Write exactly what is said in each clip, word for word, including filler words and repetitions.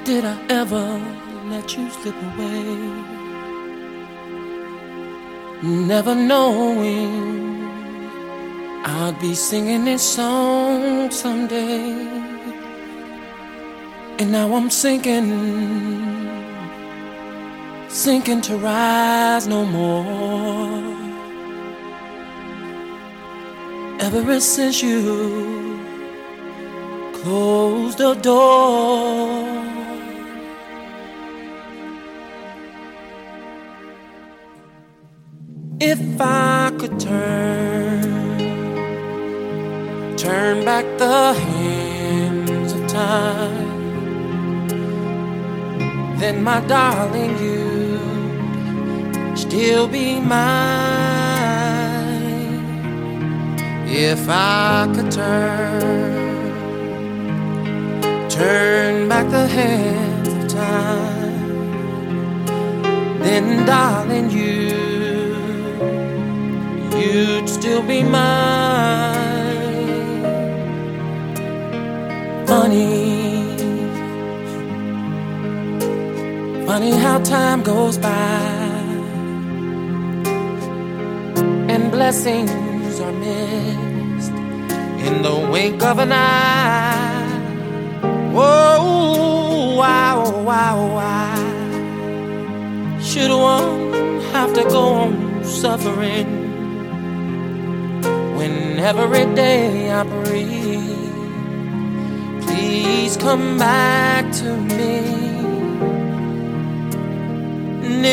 Did I ever let you slip away? Never knowing I'd be singing this song someday. And now I'm sinking, sinking to rise no more. Ever since you closed the door, if I could turn, turn back the hands of time, then my darling, you'd still be mine. If I could turn, turn back the hands of time, then darling, you you'd still be mine. Funny, funny how time goes by and blessings are missed in the wink of an eye. Whoa, wow, wow, wow. Should one have to go on suffering when every day I breathe? Please come back to me. And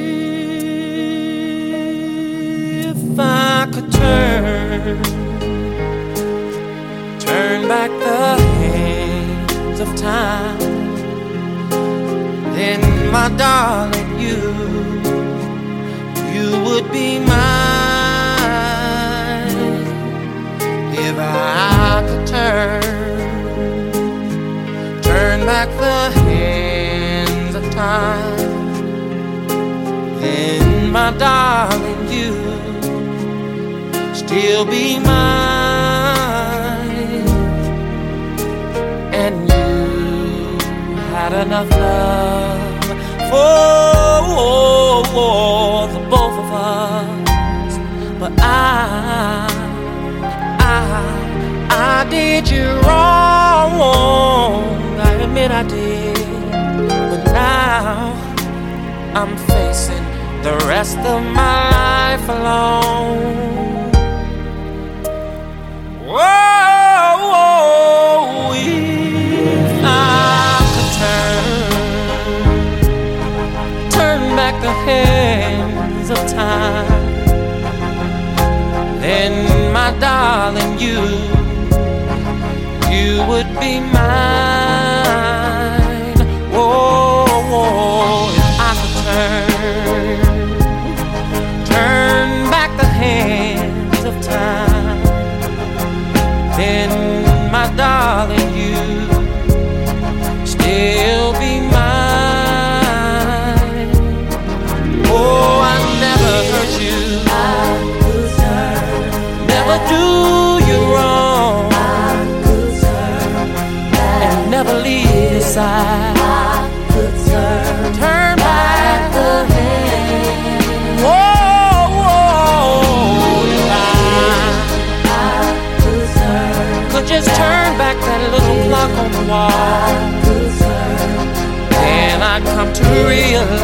if I could turn, turn back the hands of time, then my darling, you, you would be mine. If I could turn, turn back the hands of time, then my darling, you still be mine. And you had enough love for the both of us, but I I did you wrong, I admit I did. But now I'm facing the rest of my life alone. Whoa, whoa, if I could turn, turn back the hands of time, then my darling, you, you would be mine. Whoa, whoa, if I could turn, turn back the hands of time, then my darling, you still be mine. Oh, I never hurt you, never do you wrong, and never leave your side. Turn back the hand. Whoa, whoa, if I could just turn back that little clock on the wall, then I'd come to realize